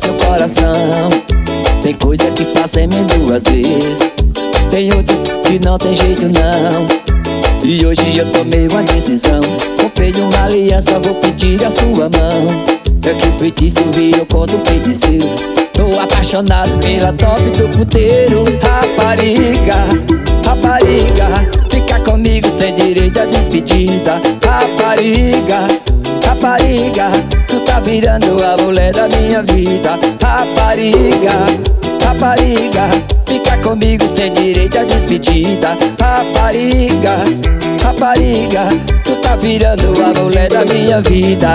seu coração. Tem coisa que faça em duas vezes, tem outras que não tem jeito não. E hoje eu tomei uma decisão, comprei uma aliança, vou pedir a sua mão. É que o feitiço virou contra o feiticeiro, tô apaixonado pela top do puteiro. Rapariga, rapariga, fica comigo sem direito a despedida. Rapariga, rapariga, tu tá virando a mulher da minha vida. Rapariga, rapariga, fica comigo sem direito a despedida. Rapariga, rapariga, tu tá virando a mulher da minha vida.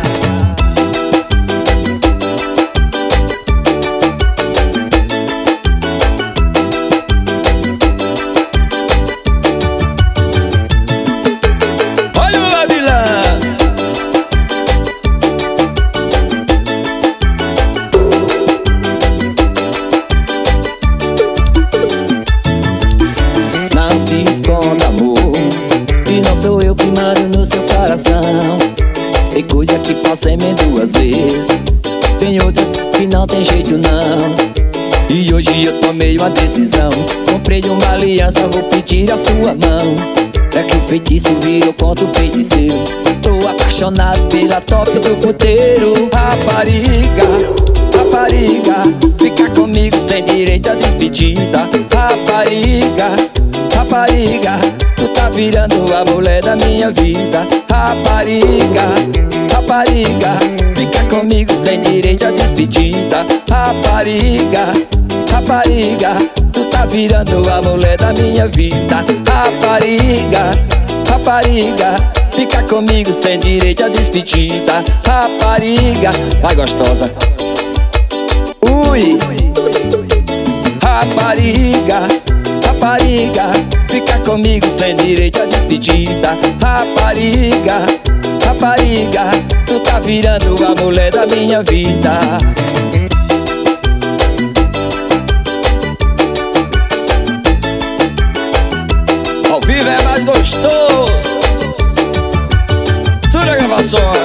Se esconda, amor, e não sou eu que mando no seu coração. Tem coisa que faço em duas vezes, tem outras que não tem jeito não. E hoje eu tomei uma decisão, comprei uma aliança, vou pedir a sua mão. É que o feitiço virou contra o feiticeiro, tô apaixonado pela top do puteiro. Rapariga, rapariga, fica comigo sem direito a despedida. Rapariga, rapariga, tu tá virando a mulher da minha vida. Rapariga, rapariga, fica comigo sem direito a despedida. Rapariga, rapariga, tu tá virando a mulher da minha vida. Rapariga, rapariga, fica comigo sem direito a despedida. Rapariga, vai gostosa. Ui, rapariga, rapariga, fica comigo sem direito a despedida. Rapariga, rapariga, tu tá virando a mulher da minha vida. Ao vivo é mais gostoso. Sura Gravações.